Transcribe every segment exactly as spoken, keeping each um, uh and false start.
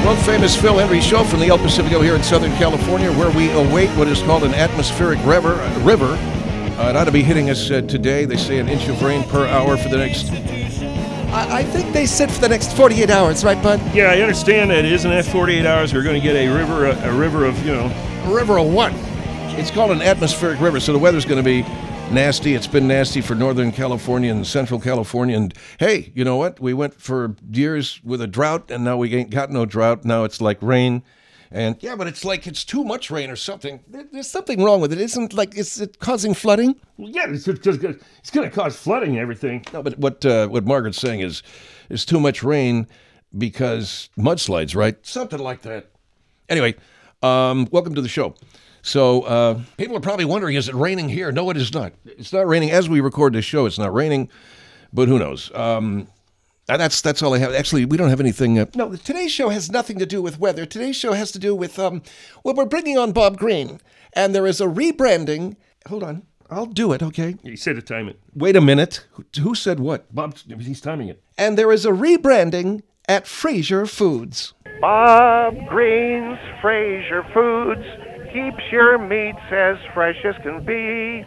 world-famous Phil Hendrie Show from the El Pacifico here in Southern California, where we await what is called an atmospheric river. Uh, river. Uh, it ought to be hitting us uh, today. They say an inch of rain per hour for the next... I, I think they said for the next forty-eight hours, right, bud? Yeah, I understand that. Isn't that forty-eight hours? We're going to get a river, a, a river of, you know... A river of what? It's called an atmospheric river, so the weather's going to be nasty. It's been nasty for Northern California and Central California. And hey, you know what? We went for years with a drought, and now we ain't got no drought. Now it's like rain. And yeah, but it's like it's too much rain or something. There's something wrong with it. Isn't like is it causing flooding? Well, yeah, it's just it's going to cause flooding and everything. No, but what uh, what Margaret's saying is there's too much rain because mudslides, right? Something like that. Anyway, um, welcome to the show. So uh, people are probably wondering, is it raining here? No, it is not. It's not raining as we record this show. It's not raining, but who knows? Um, that's that's all I have. Actually, we don't have anything. Uh, no, today's show has nothing to do with weather. Today's show has to do with, um, well, we're bringing on Bob Green, and there is a rebranding. Hold on. I'll do it, okay? You said to time it. Wait a minute. Who, who said what? Bob, he's timing it. And there is a rebranding at Fraser Foods. Bob Green's Fraser Foods keeps your meats as fresh as can be.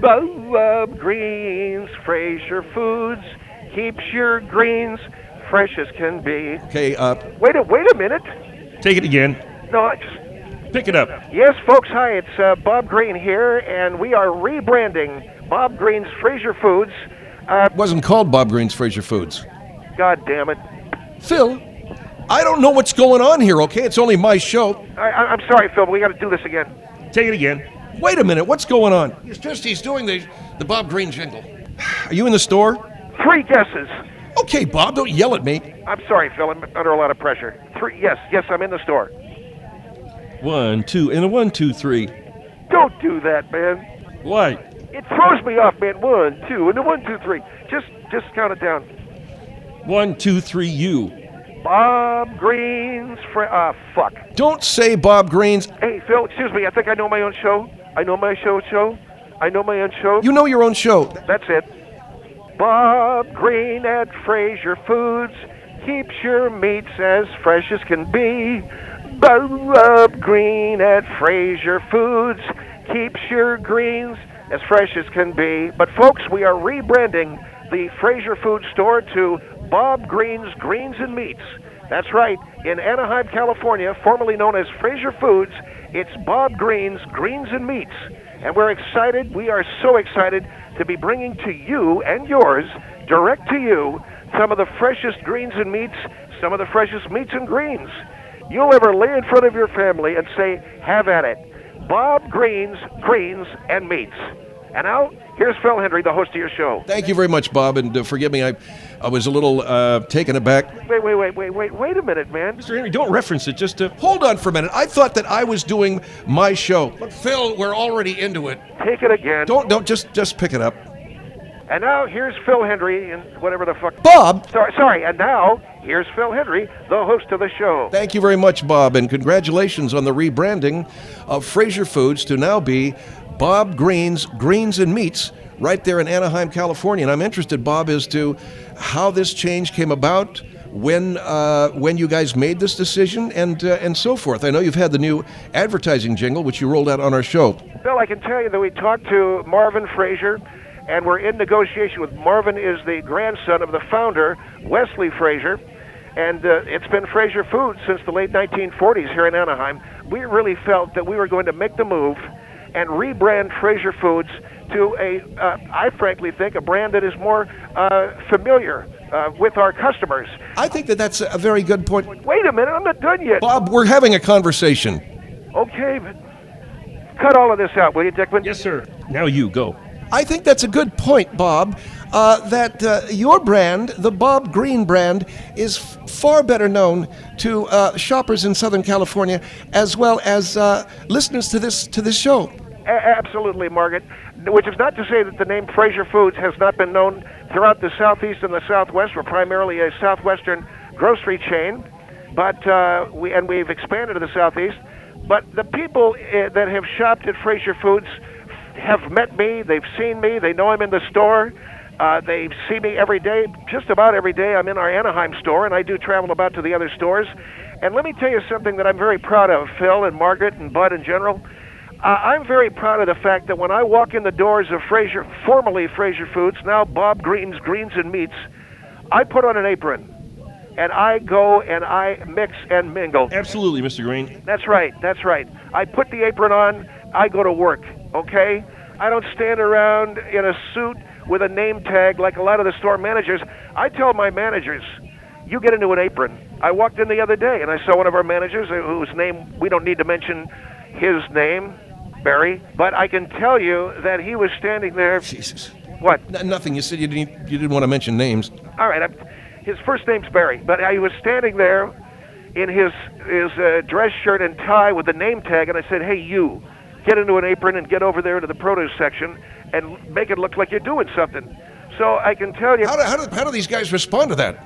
Bob Green's Fraser Foods keeps your greens fresh as can be. Okay, uh... Wait a, wait a minute. Take it again. No, I just... Pick it up. Yes, folks, hi, it's uh, Bob Green here, and we are rebranding Bob Green's Fraser Foods. Uh, it wasn't called Bob Green's Fraser Foods. God damn it. Phil, I don't know what's going on here, okay? It's only my show. I, I, I'm sorry, Phil, but we got to do this again. Take it again. Wait a minute, what's going on? It's just he's doing the, the Bob Green jingle. Are you in the store? Three guesses. Okay, Bob, don't yell at me. I'm sorry, Phil, I'm under a lot of pressure. Three, yes, yes, I'm in the store. One, two, and a one, two, three. Don't do that, man. Why? It throws me off, man. One, two, and a one, two, three. Just, just count it down. One, two, three, you. Bob Green's fr- Ah, uh, fuck. Don't say Bob Green's. Hey, Phil, excuse me. I think I know my own show. I know my show show. I know my own show. You know your own show. That's it. Bob Green at Fraser Foods keeps your meats as fresh as can be. Bob Green at Fraser Foods keeps your greens as fresh as can be. But folks, we are rebranding the Fraser Foods store to Bob Green's Greens and Meats. That's right. In Anaheim, California, formerly known as Fraser Foods, it's Bob Green's Greens and Meats. And we're excited, we are so excited to be bringing to you and yours, direct to you, some of the freshest greens and meats, some of the freshest meats and greens you'll ever lay in front of your family and say, have at it. Bob Green's Greens and Meats. And now, here's Phil Hendrie, the host of your show. Thank you very much, Bob, and uh, forgive me, I I was a little uh, taken aback. Wait, wait, wait, wait, wait, wait a minute, man. Mister Henry, don't reference it, just to... Hold on for a minute. I thought that I was doing my show. But Phil, we're already into it. Take it again. Don't, don't, just, just pick it up. And now, here's Phil Hendrie and whatever the fuck... Bob! Sorry, sorry, and now, here's Phil Hendrie, the host of the show. Thank you very much, Bob, and congratulations on the rebranding of Fraser Foods to now be Bob Green's Greens and Meats right there in Anaheim, California. And I'm interested, Bob, as to how this change came about, when uh, when you guys made this decision, and uh, and so forth. I know you've had the new advertising jingle, which you rolled out on our show. Bill, I can tell you that we talked to Marvin Fraser, and we're in negotiation with Marvin is the grandson of the founder, Wesley Fraser, and uh, it's been Fraser Foods since the late nineteen forties here in Anaheim. We really felt that we were going to make the move and rebrand Fraser Foods to a, uh, I frankly think, a brand that is more uh, familiar uh, with our customers. I think that that's a very good point. Wait a minute, I'm not done yet. Bob, we're having a conversation. Okay, but cut all of this out, will you, Dickman? Yes, sir. Now you, go. I think that's a good point, Bob, uh, that uh, your brand, the Bob Green brand, is f- far better known to uh, shoppers in Southern California as well as uh, listeners to this to this show. A- absolutely, Margaret. Which is not to say that the name Fraser Foods has not been known throughout the Southeast and the Southwest. We're primarily a Southwestern grocery chain, but uh, we and we've expanded to the Southeast. But the people uh, that have shopped at Fraser Foods have met me, they've seen me, they know I'm in the store. Uh, they see me every day, just about every day. I'm in our Anaheim store, and I do travel about to the other stores. And let me tell you something that I'm very proud of, Phil and Margaret and Bud in general. Uh, I'm very proud of the fact that when I walk in the doors of Fraser, formerly Fraser Foods, now Bob Green's Greens and Meats, I put on an apron, and I go and I mix and mingle. Absolutely, Mister Green. That's right, that's right. I put the apron on, I go to work, okay? I don't stand around in a suit with a name tag like a lot of the store managers. I tell my managers, you get into an apron. I walked in the other day, and I saw one of our managers, whose name, we don't need to mention his name, Barry, but I can tell you that he was standing there. Jesus. What? N- nothing. You said you didn't. You didn't want to mention names. All right. I'm, his first name's Barry, but he was standing there in his his uh, dress shirt and tie with the name tag, and I said, "Hey, you, get into an apron and get over there to the produce section and make it look like you're doing something." So I can tell you. How do, how do, how do these guys respond to that?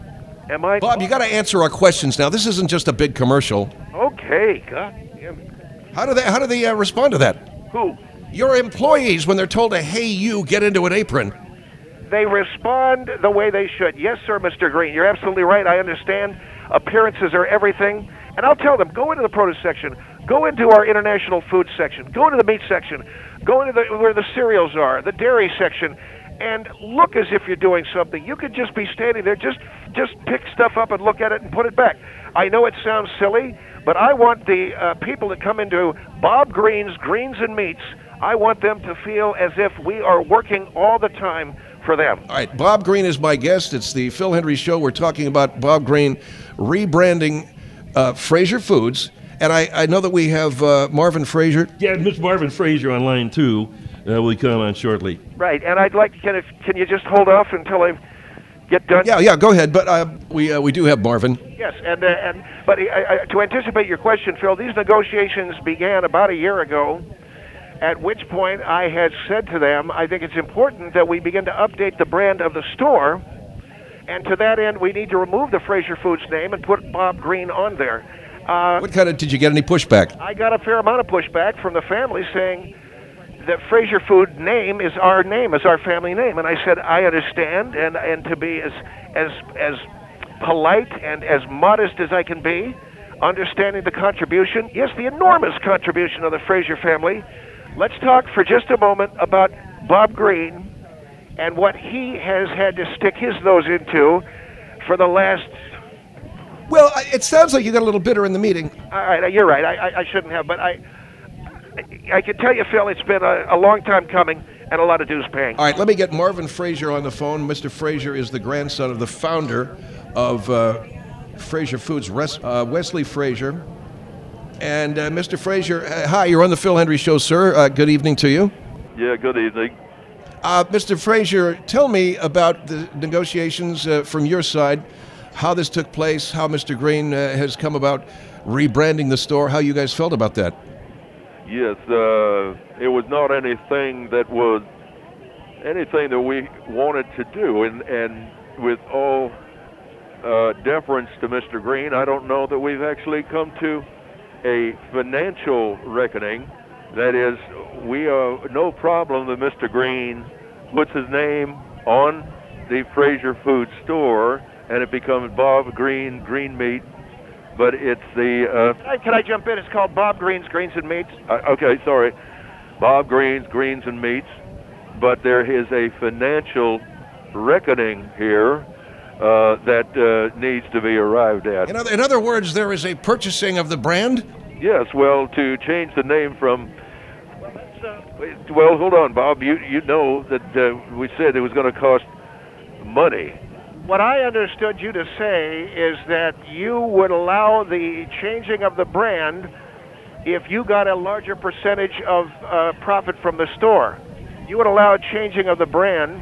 Am I? Bob, you got to answer our questions now. This isn't just a big commercial. Okay. God damn it. How do they how do they uh, respond to that? Who? Your employees, when they're told to, hey, you, get into an apron. They respond the way they should. Yes, sir, Mister Green. You're absolutely right. I understand. Appearances are everything. And I'll tell them, go into the produce section. Go into our international food section. Go into the meat section. Go into the, where the cereals are, the dairy section. And look as if you're doing something. You could just be standing there, just just pick stuff up and look at it and put it back. I know it sounds silly, but I want the uh, people that come into Bob Green's Greens and Meats, I want them to feel as if we are working all the time for them. All right, Bob Green is my guest. It's the Phil Hendry Show. We're talking about Bob Green rebranding uh, Fraser Foods. And I, I know that we have uh, Marvin Fraser. Yeah, Mister Marvin Fraser on line two uh, will come on shortly. Right, and I'd like, can, if, can you just hold off until I get done? Yeah, yeah, go ahead. But uh, we uh, we do have Marvin. Yes, and uh, and but I, I, to anticipate your question, Phil, these negotiations began about a year ago, at which point I had said to them, I think it's important that we begin to update the brand of the store, and to that end, we need to remove the Fraser Foods name and put Bob Green on there. Uh, What kind of, did you get any pushback? I got a fair amount of pushback from the family saying that Fraser Food name is our name, is our family name, and I said I understand, and and to be as as as polite and as modest as I can be, understanding the contribution, yes, the enormous contribution of the Fraser family. Let's talk for just a moment about Bob Green and what he has had to stick his nose into for the last. Well, I- it sounds like you got a little bitter in the meeting. All right, you're right. I, I, I shouldn't have, but I, I can tell you, Phil, it's been a, a long time coming and a lot of dues paying. All right, let me get Marvin Fraser on the phone. Mister Fraser is the grandson of the founder of uh, Fraser Foods, Res- uh, Wesley Fraser. And uh, Mister Fraser, uh, hi, you're on the Phil Hendry Show, sir. Uh, good evening to you. Yeah, good evening. Uh, Mister Fraser, tell me about the negotiations uh, from your side, how this took place, how Mister Green uh, has come about rebranding the store, how you guys felt about that. Yes, uh, it was not anything that was anything that we wanted to do, and and with all uh, deference to Mister Green, I don't know that we've actually come to a financial reckoning. That is, we are no problem that Mister Green puts his name on the Fraser Food store, and it becomes Bob Green Green Meat. But it's the uh, Hey, can I jump in? It's called Bob Green's Greens and Meats. Uh, okay, sorry. Bob Green's Greens and Meats, but there is a financial reckoning here uh, that uh, needs to be arrived at. In other, in other words, there is a purchasing of the brand? Yes, well, to change the name from... Well, hold on, Bob. You you know that uh, we said it was going to cost money. What I understood you to say is that you would allow the changing of the brand if you got a larger percentage of uh, profit from the store. You would allow a changing of the brand.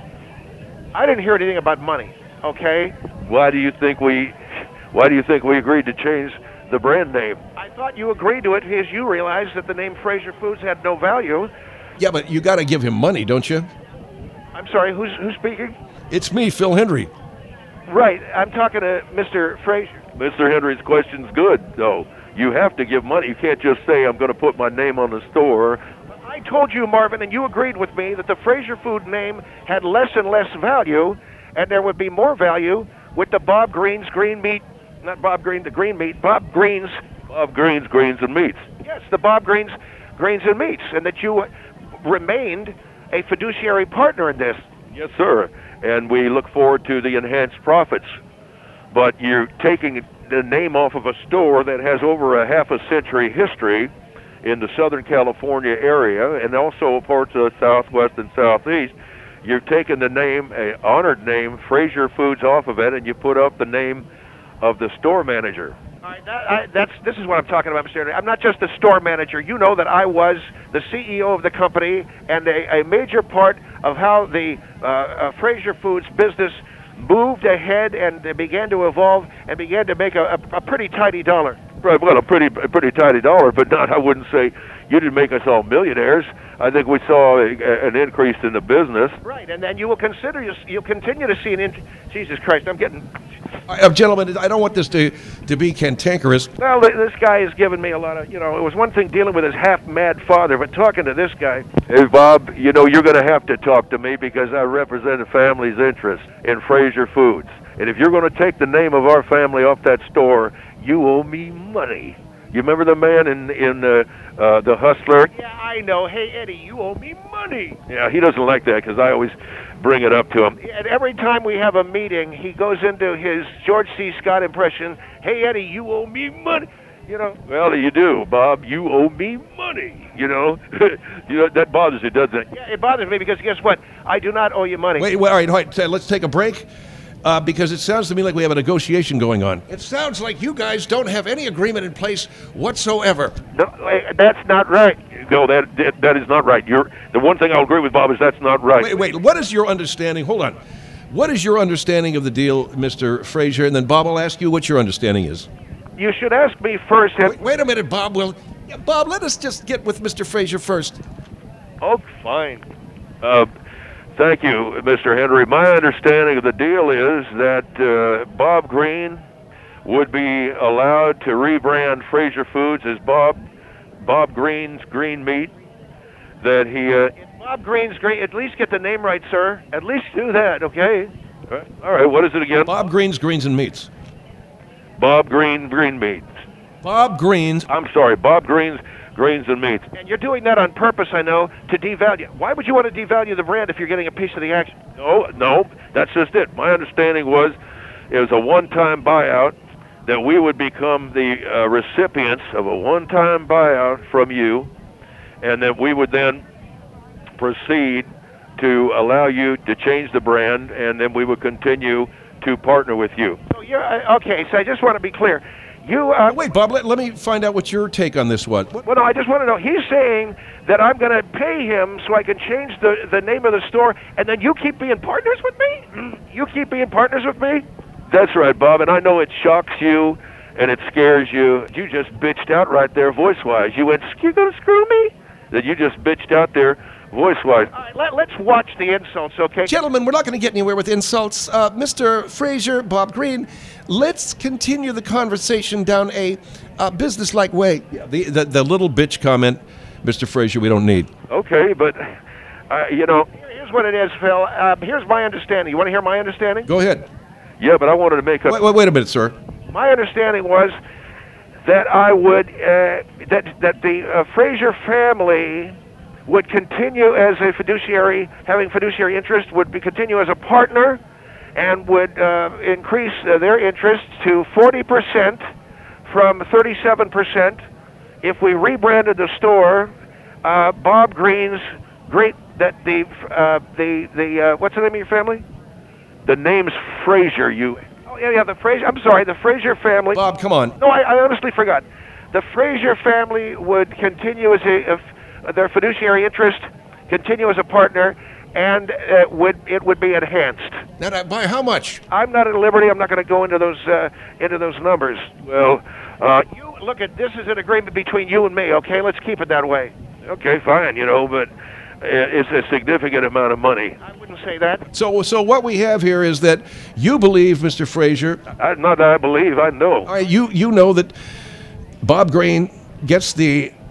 I didn't hear anything about money, okay? Why do you think we why do you think we agreed to change the brand name? I thought you agreed to it because you realized that the name Fraser Foods had no value. Yeah, but you got to give him money, don't you? I'm sorry, who's who's speaking? It's me, Phil Hendry. Right, I'm talking to Mister Fraser. Mister Henry's question's good, though. You have to give money. You can't just say, I'm going to put my name on the store. I told you, Marvin, and you agreed with me that the Fraser Food name had less and less value, and there would be more value with the Bob Green's Green Meat, not Bob Green, the Green Meat, Bob Green's. Bob Green's Greens and Meats. Yes, the Bob Green's Greens and Meats, and that you remained a fiduciary partner in this. Yes, sir. And we look forward to the enhanced profits. But you're taking the name off of a store that has over a half a century history in the Southern California area and also parts of the Southwest and Southeast. You're taking the name, a honored name, Fraser Foods, off of it, and you put up the name of the store manager. All right, that, I, that's this is what I'm talking about, Mister Henry. I'm not just the store manager. You know that I was the C E O of the company and a, a major part of how the uh, uh, Fraser Foods business moved ahead and uh, began to evolve and began to make a, a, a pretty tidy dollar. Right, well, a pretty, a pretty tidy dollar, but not. I wouldn't say you didn't make us all millionaires. I think we saw a, a, an increase in the business. Right, and then you will consider you you'll continue to see an in, Jesus Christ, I'm getting. Uh, gentlemen, I don't want this to, to be cantankerous. Well, th- this guy has given me a lot of, you know, it was one thing dealing with his half-mad father, but talking to this guy. Hey, Bob, you know, you're going to have to talk to me because I represent the family's interest in Fraser Foods. And if you're going to take the name of our family off that store, you owe me money. You remember the man in in uh, uh, The Hustler? Yeah, I know. Hey, Eddie, you owe me money. Yeah, he doesn't like that because I always bring it up to him. And every time we have a meeting, he goes into his George C. Scott impression. Hey, Eddie, you owe me money. You know. Well, you do, Bob. You owe me money. You know, you know that bothers you, doesn't it? Yeah, it bothers me because guess what? I do not owe you money. Wait, wait all right, all right, uh, let's take a break. Uh, because it sounds to me like we have a negotiation going on. It sounds like you guys don't have any agreement in place whatsoever. No, eh, that's not right. No, that, that that is not right. You're the one thing I'll agree with, Bob, is that's not right. Wait, wait, what is your understanding? Hold on. What is your understanding of the deal, Mister Fraser? And then Bob will ask you what your understanding is. You should ask me first. And, Wait, wait a minute, Bob. Will Yeah, Bob, let us just get with Mister Fraser first. oh, fine. Uh, thank you, Mister Henry. My understanding of the deal is that uh, Bob Green would be allowed to rebrand Fraser Foods as Bob Bob Green's Green Meat. That he. Uh, Bob Green's great. At least get the name right, sir. At least do that, okay? all right, what is it again? Bob Green's Greens and Meats. Bob Green Green Meats. Bob Green's. I'm sorry, Bob Green's Greens and Meats. And you're doing that on purpose, I know, to devalue. Why would you want to devalue the brand if you're getting a piece of the action? No, no, that's just it. My understanding was it was a one-time buyout, that we would become the uh, recipients of a one-time buyout from you, and that we would then proceed to allow you to change the brand, and then we would continue to partner with you. So you're uh, okay. So I just want to be clear. You uh, Wait, Bob, let, let me find out what your take on this was. What- Well, no, I just want to know. He's saying that I'm going to pay him so I can change the, the name of the store, and then you keep being partners with me? You keep being partners with me? That's right, Bob, and I know it shocks you and it scares you. You just bitched out right there voice-wise. You went, "You're going to screw me?" That you just bitched out there voice-wise. All right, let, let's watch the insults, okay? Gentlemen, we're not going to get anywhere with insults. Uh, Mister Fraser, Bob Green, let's continue the conversation down a uh, business-like way. The, the, the little bitch comment, Mister Fraser, we don't need. Okay, but, uh, you know, Here's what it is, Phil. Uh, here's my understanding. You want to hear my understanding? Go ahead. yeah, but I wanted to make a... Wait, wait, wait a minute, sir. My understanding was that I would uh, that that the uh, Fraser family would continue as a fiduciary, having fiduciary interest, would be continue as a partner, and would uh, increase uh, their interest to forty percent from thirty-seven percent if we rebranded the store uh, Bob Green's Great. That the uh, the the uh, what's the name of your family? The name's Fraser, you... Oh yeah, yeah, the Fraser. I'm sorry, the Fraser family. Bob, come on. No, I, I honestly forgot. The Fraser family would continue as a, if their fiduciary interest, continue as a partner, and uh, would it would be enhanced. Now, now, by how much? I'm not at liberty. I'm not going to go into those uh, into those numbers. Well, uh, You look at this is an agreement between you and me. Okay, let's keep it that way. okay, fine, you know, but it's a significant amount of money. I wouldn't say that. So, so what we have here is that you believe, Mister Fraser, I, not that I believe, I know. all right, you, you know that Bob Green gets the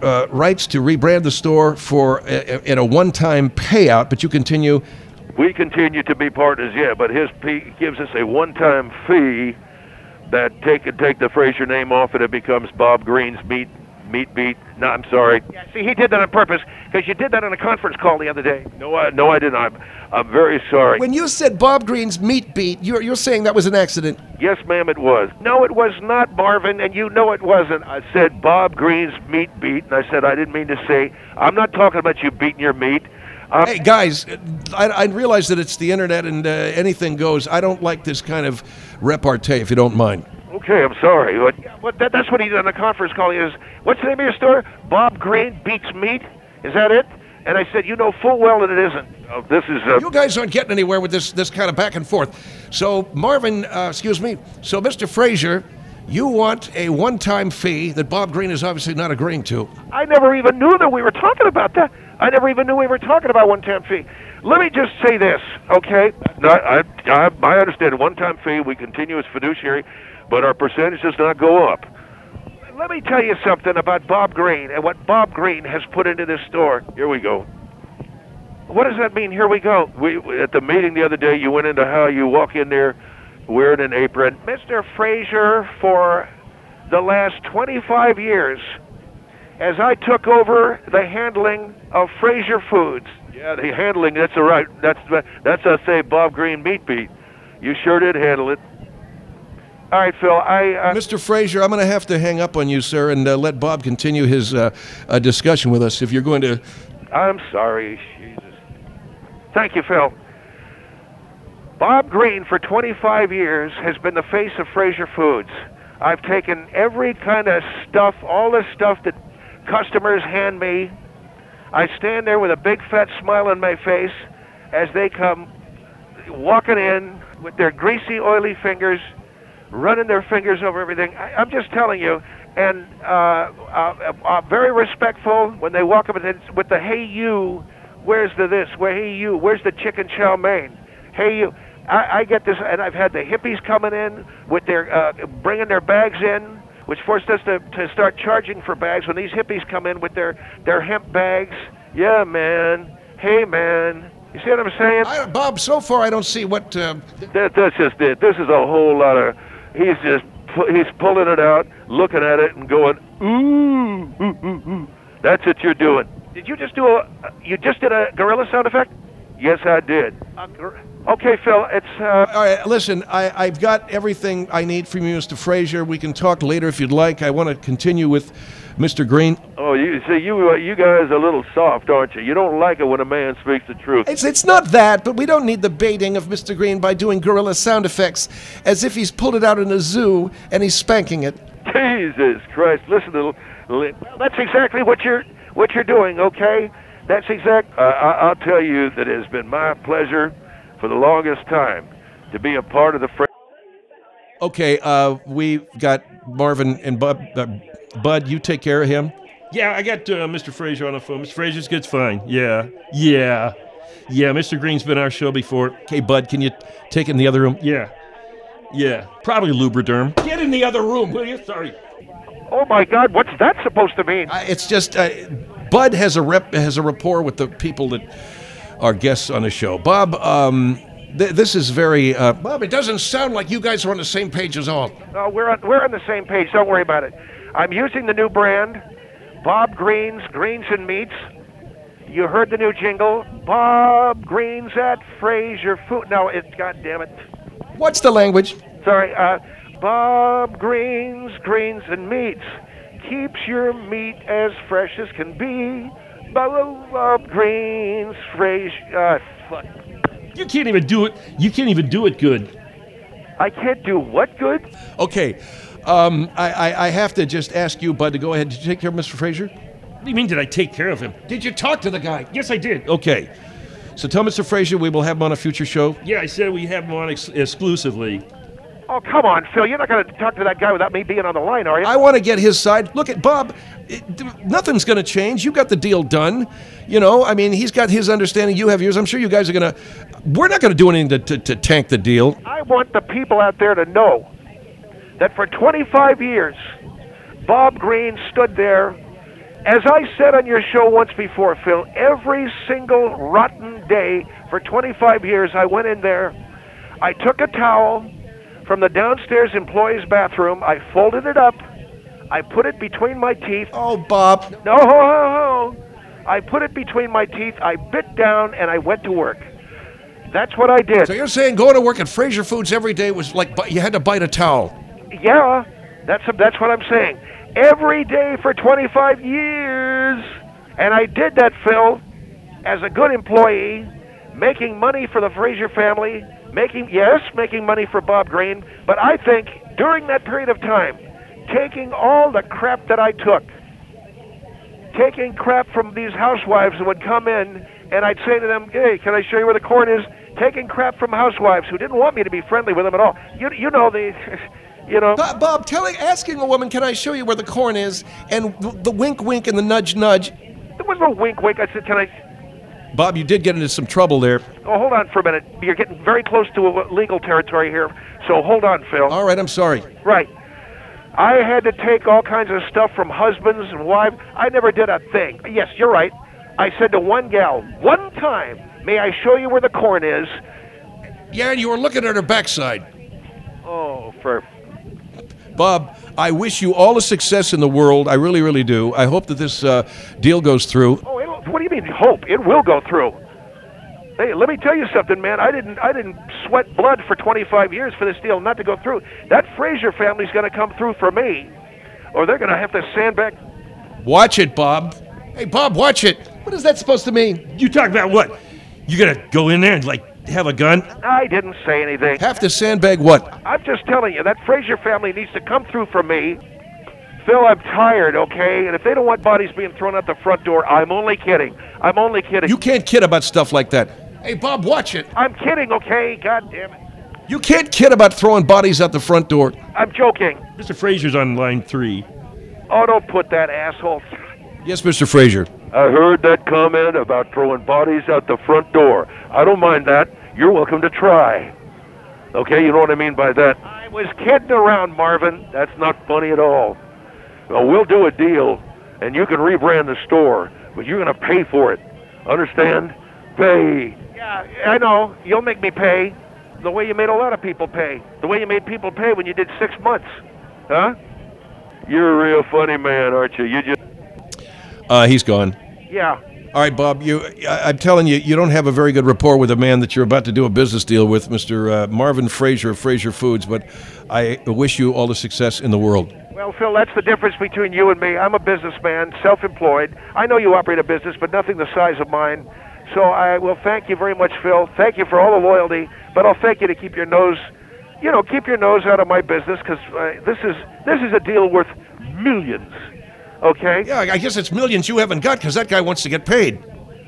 uh, rights to rebrand the store for uh, in a one-time payout, but you continue. We continue to be partners, yeah, but his fee gives us a one-time fee that take take the Frazier name off and it becomes Bob Green's Meat Meat Beat. No, I'm sorry. Yeah, see, he did that on purpose because you did that on a conference call the other day. No, I no, I didn't. I'm I'm very sorry. When you said Bob Green's Meat Beat, you're, you're saying that was an accident. Yes, ma'am, it was. No, it was not, Marvin, and you know it wasn't. I said Bob Green's Meat Beat, and I said I didn't mean to say. I'm not talking about you beating your meat. Um, Hey, guys, I, I realize that it's the internet and uh, anything goes. I don't like this kind of repartee, if you don't mind. Okay, I'm sorry. But Yeah, but that, that's what he did on the conference call. He is, what's the name of your store? Bob Green Beats Meat? Is that it? And I said, you know full well that it isn't. uh, this is uh, You guys aren't getting anywhere with this this kind of back and forth. So, Marvin, uh, excuse me. So, Mister Frazier, you want a one-time fee that Bob Green is obviously not agreeing to. I never even knew that we were talking about that. I never even knew we were talking about one-time fee. Let me just say this, okay? no, I, I I understand one-time fee. We continue as fiduciary, but our percentage does not go up. Let me tell you something about Bob Green and what Bob Green has put into this store. Here we go. What does that mean? Here we go. We at the meeting the other day, you went into how you walk in there wearing an apron. Mister Frazier, for the last twenty-five years, as I took over the handling of Frazier Foods. Yeah, the handling. That's all right. That's that's I say Bob Green Meat Beat. You sure did handle it. All right, Phil, I... Uh, Mister Frazier, I'm going to have to hang up on you, sir, and uh, let Bob continue his uh, uh, discussion with us if you're going to. I'm sorry. Jesus. Thank you, Phil. Bob Green, for twenty-five years, has been the face of Frazier Foods. I've taken every kind of stuff, all the stuff that customers hand me. I stand there with a big fat smile on my face as they come walking in with their greasy, oily fingers, running their fingers over everything. I, I'm just telling you. And uh, uh, uh, very respectful when they walk up with, it, with the "Hey you, where's the this? Where hey you, where's the chicken chow mein? Hey you." I, I get this, and I've had the hippies coming in with their uh, bringing their bags in, which forced us to, to start charging for bags. When these hippies come in with their, their hemp bags, yeah, man. Hey, man. You see what I'm saying? I, Bob, so far I don't see what. Uh, That, that's just it. This is a whole lot of. He's just pu- he's pulling it out, looking at it, and going ooh, ooh, ooh, ooh. That's what you're doing. Did you just do a? You just did a gorilla sound effect? Yes, I did. A gor- okay, Phil. It's. Uh, all right, listen, I, I've got everything I need from you, Mister Frazier. We can talk later if you'd like. I want to continue with Mister Green. Oh, you see, you uh, you guys are a little soft, aren't you? You don't like it when a man speaks the truth. It's, it's not that, but we don't need the baiting of Mister Green by doing gorilla sound effects as if he's pulled it out in a zoo and he's spanking it. Jesus Christ! Listen to. Li- that's exactly what you're what you're doing. Okay. That's exact. Uh, I, I'll tell you that it has been my pleasure for the longest time to be a part of the. Fra- Okay, uh, we've got Marvin and Bud. Uh, Bud, you take care of him. Yeah, I got uh, Mister Frazier on the phone. Mister Frazier's gets fine. Yeah, yeah, yeah. Mister Green's been on our show before. Okay, Bud, can you take it in the other room? Yeah, yeah. Probably Lubriderm. Get in the other room, will you? Sorry. Oh my God! What's that supposed to mean? Uh, it's just uh, Bud has a rep has a rapport with the people that are guests on the show. Bob, um, th- this is very. Uh, Bob, it doesn't sound like you guys are on the same page as all. No, we're on, we're on the same page. Don't worry about it. I'm using the new brand, Bob Green's Greens and Meats. You heard the new jingle, Bob Green's at Frazier Food. No, it's God damn it. What's the language? Sorry. Uh, Bob Green's Greens and Meats keeps your meat as fresh as can be. Bob, Bob Green's Frazier. Uh, fuck. You can't even do it. You can't even do it good. I can't do what good? okay, um, I, I, I have to just ask you, Bud, to go ahead. Did you take care of Mister Frazier? What do you mean? Did I take care of him? Did you talk to the guy? Yes, I did. Okay. So tell Mister Frazier we will have him on a future show. Yeah, I said we have him on ex- exclusively. Oh, come on, Phil. You're not going to talk to that guy without me being on the line, are you? I want to get his side. Look at Bob. It, nothing's going to change. You got the deal done. You know, I mean, he's got his understanding. You have yours. I'm sure you guys are going to. We're not going to do anything to, to, to tank the deal. I want the people out there to know that for twenty-five years, Bob Green stood there As I said on your show once before, Phil, every single rotten day for twenty-five years, I went in there, I took a towel from the downstairs employee's bathroom, I folded it up, I put it between my teeth. Oh, Bob. No, ho, ho, ho. I put it between my teeth, I bit down, and I went to work. That's what I did. So you're saying going to work at Fraser Foods every day was like bu- you had to bite a towel? Yeah, that's that's what I'm saying. Every day for twenty-five years. And I did that, Phil, as a good employee, making money for the Fraser family, making, yes, making money for Bob Green, but I think during that period of time, taking all the crap that I took, taking crap from these housewives who would come in, and I'd say to them, hey, can I show you where the corn is? Taking crap from housewives who didn't want me to be friendly with them at all. You, you know, the... You know, Bob, Bob, telling, asking a woman, can I show you where the corn is, and the, the wink, wink, and the nudge, nudge. there was no wink, wink. I said, can I? Bob, you did get into some trouble there. Oh, hold on for a minute. You're getting very close to legal territory here. So hold on, Phil. All right, I'm sorry. Right. I had to take all kinds of stuff from husbands and wives. I never did a thing. Yes, you're right. I said to one gal, one time, may I show you where the corn is? Yeah, and you were looking at her backside. Oh, for... Bob, I wish you all the success in the world. I really, really do. I hope that this uh, deal goes through. Oh, it'll, what do you mean hope? It will go through. Hey, let me tell you something, man. I didn't I didn't sweat blood for twenty-five years for this deal not to go through. That Fraser family's going to come through for me, or they're going to have to sandbag. Watch it, Bob. Hey, Bob, watch it. What is that supposed to mean? You talk about what? You gonna go in there and like have a gun? I didn't say anything. Have to sandbag what? I'm just telling you, that Fraser family needs to come through for me. Phil, I'm tired, okay? And if they don't want bodies being thrown out the front door, I'm only kidding. I'm only kidding. You can't kid about stuff like that. Hey, Bob, watch it. I'm kidding, okay? God damn it. You can't kid about throwing bodies out the front door. I'm joking. Mister Fraser's on line three. Oh, don't put that asshole. Yes, Mister Fraser. I heard that comment about throwing bodies out the front door. I don't mind that. You're welcome to try. Okay, you know what I mean by that? I was kidding around, Marvin. That's not funny at all. Well, we'll do a deal, and you can rebrand the store, but you're going to pay for it. Understand? Pay. Yeah, I know. You'll make me pay the way you made a lot of people pay. The way you made people pay when you did six months. Huh? You're a real funny man, aren't you? You just... Uh, he's gone. Yeah. All right, Bob, you, I, I'm telling you, you don't have a very good rapport with a man that you're about to do a business deal with, Mister Uh, Marvin Fraser of Fraser Foods, but I wish you all the success in the world. Well, Phil, that's the difference between you and me. I'm a businessman, self-employed. I know you operate a business, but nothing the size of mine. So I will thank you very much, Phil. Thank you for all the loyalty, but I'll thank you to keep your nose, you know, keep your nose out of my business, because uh, this is this is a deal worth millions. Okay? Yeah, I guess it's millions you haven't got because that guy wants to get paid.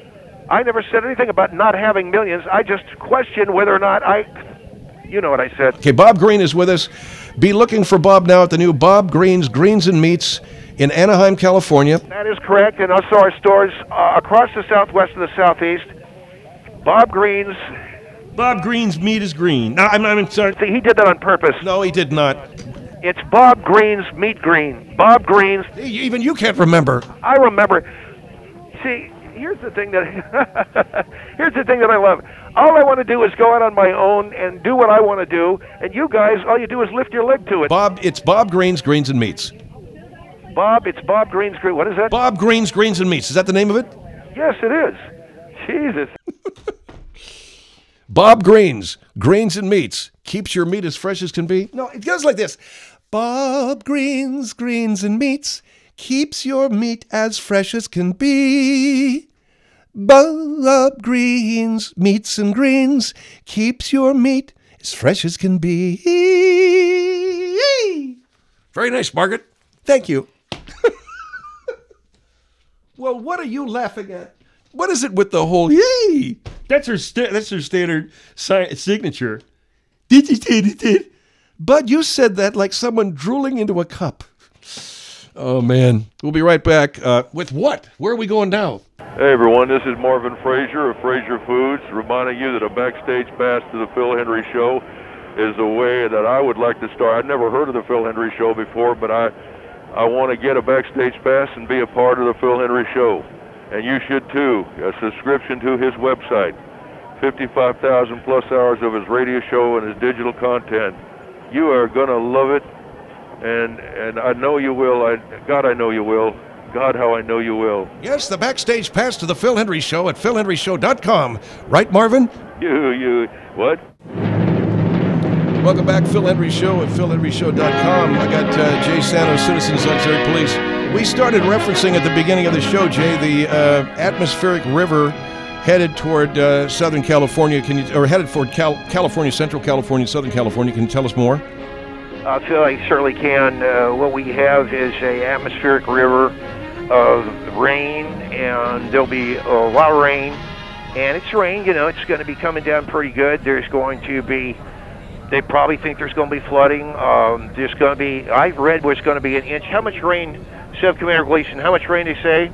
I never said anything about not having millions. I just questioned whether or not I... You know what I said. Okay, Bob Green is with us. Be looking for Bob now at the new Bob Green's Greens and Meats in Anaheim, California. That is correct, and also our stores uh, across the southwest and the southeast. Bob Green's... Bob Green's meat is green. No, I'm, I'm sorry. See, he did that on purpose. No, he did not. It's Bob Green's Meat Green. Bob Green's... Even you can't remember. I remember. See, here's the thing that... here's the thing that I love. All I want to do is go out on my own and do what I want to do, and you guys, all you do is lift your leg to it. Bob, it's Bob Green's Greens and Meats. Bob, it's Bob Green's Green. What is that? Bob Green's Greens and Meats. Is that the name of it? Yes, it is. Jesus. Bob Green's Greens and Meats. Keeps your meat as fresh as can be. No, it goes like this. Bob Green's Greens and Meats keeps your meat as fresh as can be. Bob Green's Meats and Greens keeps your meat as fresh as can be. Very nice, Margaret. Thank you. Well, what are you laughing at? What is it with the whole yay? That's her. Sta- that's her standard si- signature. Did you did it did? Bud, you said that like someone drooling into a cup. Oh, man. We'll be right back. Uh, with what? Where are we going now? Hey everyone, this is Marvin Fraser of Fraser Foods, reminding you that a backstage pass to the Phil Hendry Show is a way that I would like to start. I'd never heard of the Phil Hendry Show before, but I I want to get a backstage pass and be a part of the Phil Hendrie Show. And you should too. A subscription to his website. fifty-five thousand plus hours of his radio show and his digital content. You are going to love it. And and I know you will. I, God, I know you will. God, how I know you will. Yes, the backstage pass to the Phil Hendrie Show at phil hendrie show dot com. Right, Marvin? You, you, what? Welcome back, Phil Hendrie Show at phil hendrie show dot com. I got uh, Jay Santos, Citizens Auxiliary Police. We started referencing at the beginning of the show, Jay, the uh, atmospheric river headed toward uh, Southern California. Can you, or headed toward Cal- California, Central California, Southern California. Can you tell us more? Uh, Phil, I certainly can. Uh, what we have is a atmospheric river of rain, and there'll be a lot of rain. And it's rain, you know, it's going to be coming down pretty good. There's going to be, they probably think there's going to be flooding. Um, there's going to be, I've read where it's going to be an inch. How much rain, Sub-Commander Gleason, how much rain they say?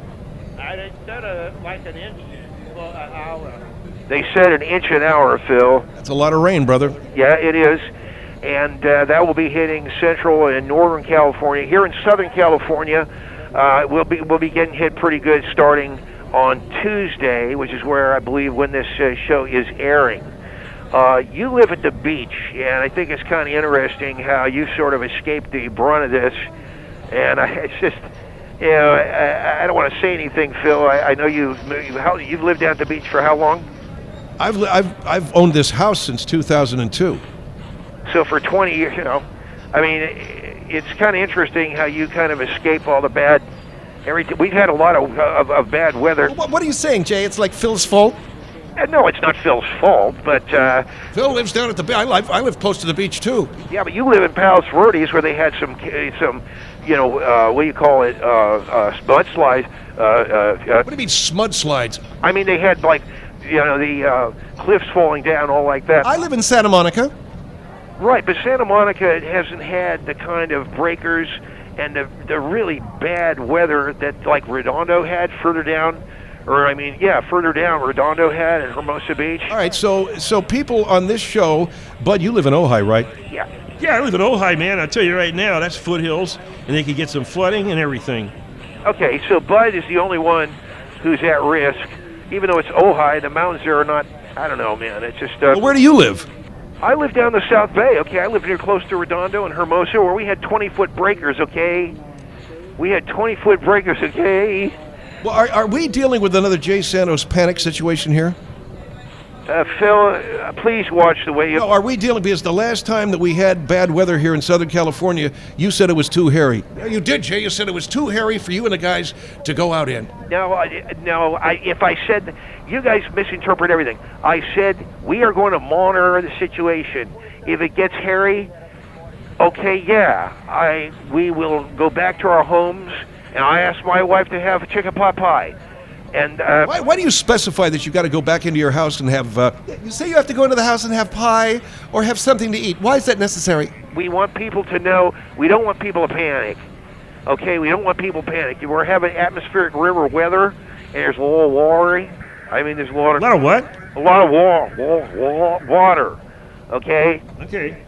I said uh, like an inch well, an hour. They said an inch an hour, Phil. That's a lot of rain, brother. Yeah, it is. And uh, that will be hitting Central and Northern California. Here in Southern California, uh, we'll be we'll be getting hit pretty good starting on Tuesday, which is where I believe when this uh, show is airing. Uh, you live at the beach, and I think it's kind of interesting how you sort of escaped the brunt of this. And I, it's just, you know, I, I don't want to say anything, Phil. I, I know you've how, you've lived down at the beach for how long? I've li- I've I've owned this house since two thousand two. So for twenty years, you know, I mean, it's kind of interesting how you kind of escape all the bad. Everything. We've had a lot of, of, of bad weather. What, what are you saying, Jay? It's like Phil's fault? Uh, no, it's not Phil's fault, but uh, Phil lives down at the beach. I live, I live close to the beach, too. yeah, but you live in Palos Verdes where they had some, some, you know, uh, what do you call it, uh, uh, mudslides. Uh, uh, uh, What do you mean, smud slides? I mean, they had like, you know, the uh, cliffs falling down, all like that. I live in Santa Monica. Right, but Santa Monica hasn't had the kind of breakers and the, the really bad weather that like Redondo had further down, or I mean, yeah, further down Redondo had and Hermosa Beach. All right, so so people on this show, Bud, you live in Ojai, right? Yeah. Yeah, I live in Ojai, man. I'll tell you right now, that's foothills, and they could get some flooding and everything. Okay, so Bud is the only one who's at risk, even though it's Ojai. The mountains there are not. I don't know, man. It's just. Uh, Well, where do you live? I live down the South Bay, okay? I live near close to Redondo and Hermosa where we had twenty-foot breakers, okay? We had twenty-foot breakers, okay? Well, are, are we dealing with another Jay Santos panic situation here? Uh, Phil, uh, please watch the way you... No, are we dealing, because the last time that we had bad weather here in Southern California, you said it was too hairy. Yeah, you did, Jay. You said it was too hairy for you and the guys to go out in. No, I, no. I, if I said... You guys misinterpret everything. I said we are going to monitor the situation. If it gets hairy, okay, yeah. I we will go back to our homes, and I asked my wife to have a chicken pot pie. And uh, Why, why do you specify that you got to go back into your house and have... Uh, You say you have to go into the house and have pie or have something to eat. Why is that necessary? we want people to know. We don't want people to panic. Okay, we don't want people to panic. We're having atmospheric river weather, and there's a little water. I mean, there's water. A lot of what? A lot of wa- wa- wa- water. Okay. Okay.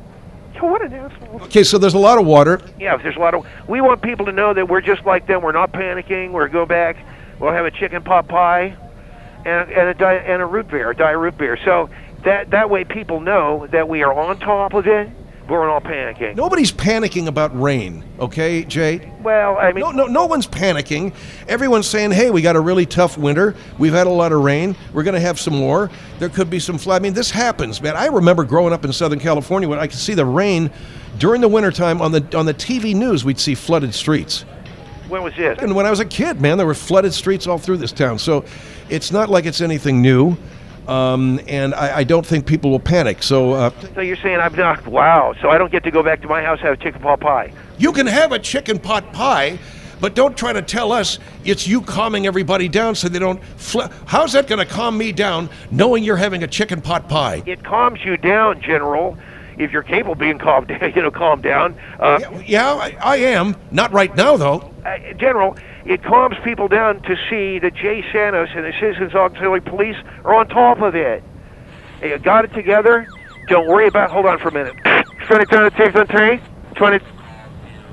So what an asshole. okay, so there's a lot of water. Yeah, there's a lot of. We want people to know that we're just like them. We're not panicking. We'll go back. We'll have a chicken pot pie, and and a di- and a root beer, a diet root beer. So that that way people know that we are on top of it. But we're not panicking. Nobody's panicking about rain, okay, Jay? Well, I mean, No, no, no one's panicking. Everyone's saying, hey, we got a really tough winter. We've had a lot of rain. We're going to have some more. There could be some flood. I mean, this happens, man. I remember growing up in Southern California when I could see the rain during the wintertime on the on the T V news. We'd see flooded streets. when was this? And when I was a kid, man, there were flooded streets all through this town. So it's not like it's anything new. Um, and I, I don't think people will panic. So uh, So you're saying I'm not? Wow. So I don't get to go back to my house and have a chicken pot pie. You can have a chicken pot pie, but don't try to tell us it's you calming everybody down so they don't... Fl- How's that going to calm me down, knowing you're having a chicken pot pie? It calms you down, General. If you're capable of being calmed down, you know, calm down. Uh, Yeah, yeah I, I am. Not right now, though. uh, General, it calms people down to see that Jay Santos and the Citizens Auxiliary Police are on top of it. You got it together. Don't worry about. Hold on for a minute. twenty, twenty, twenty, twenty.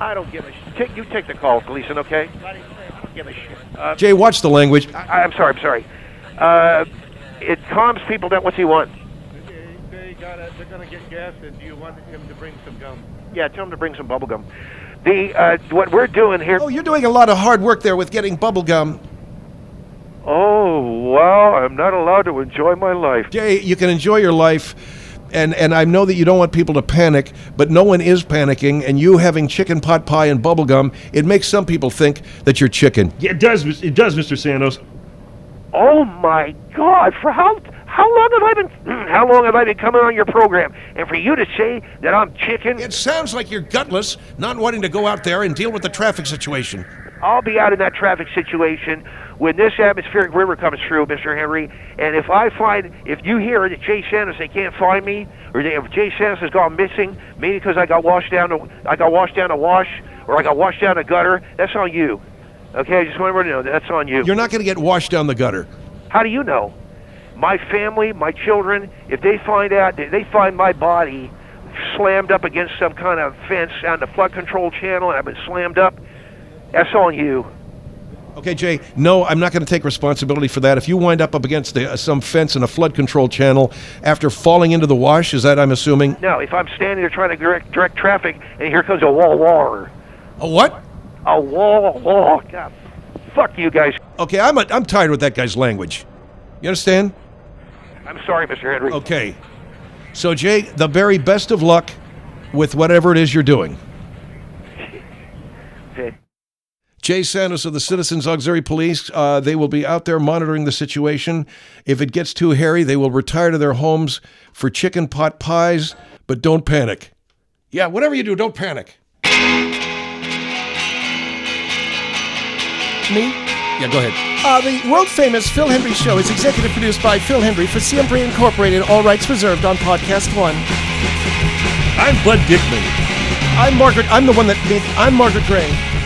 I don't give a shit. Take, you take the call, Gleason, okay? Buddy, I don't give a shit. Uh, Jay, watch the language. I, I'm sorry, I'm sorry. Uh, it calms people down. What's he want? They, they gotta, they're gonna get gas, and do you want him to bring some gum? Yeah, tell him to bring some bubble gum. The, uh, what we're doing here... Oh, you're doing a lot of hard work there with getting bubble gum. Oh, wow, I'm not allowed to enjoy my life. Jay, you can enjoy your life, and, and I know that you don't want people to panic, but no one is panicking, and you having chicken pot pie and bubble gum, it makes some people think that you're chicken. Yeah, it does. It does, Mister Santos. Oh my God! For how how long have I been how long have I been coming on your program? And for you to say that I'm chicken, It sounds like you're gutless, not wanting to go out there and deal with the traffic situation. I'll be out in that traffic situation when this atmospheric river comes through, Mister Henry. And if I find if you hear that Jay Santos they can't find me, or they, if Jay Santos has gone missing, maybe because I got washed down to I got washed down a wash, or I got washed down a gutter, that's on you. Okay, I just want everyone to know that that's on you. You're not going to get washed down the gutter. How do you know? My family, my children, if they find out, if they find my body slammed up against some kind of fence on the flood control channel and I've been slammed up, that's on you. Okay, Jay, no, I'm not going to take responsibility for that. If you wind up up against the, uh, some fence in a flood control channel after falling into the wash, is that I'm assuming? No, if I'm standing there trying to direct, direct traffic and here comes a wall water. A what? A wall wall. God, fuck you guys. Okay, I'm, a, I'm tired with that guy's language. You understand? I'm sorry, Mister Henry. Okay. So, Jay, the very best of luck with whatever it is you're doing. Okay. Jay Santos of the Citizens Auxiliary Police, uh, they will be out there monitoring the situation. If it gets too hairy, they will retire to their homes for chicken pot pies, but don't panic. Yeah, whatever you do, don't panic. Me? Yeah, go ahead. Uh, the world-famous Phil Hendry Show is executive produced by Phil Hendry for Siempre Incorporated, all rights reserved on Podcast One. I'm Bud Dickman. I'm Margaret, I'm the one that made, I'm Margaret Gray.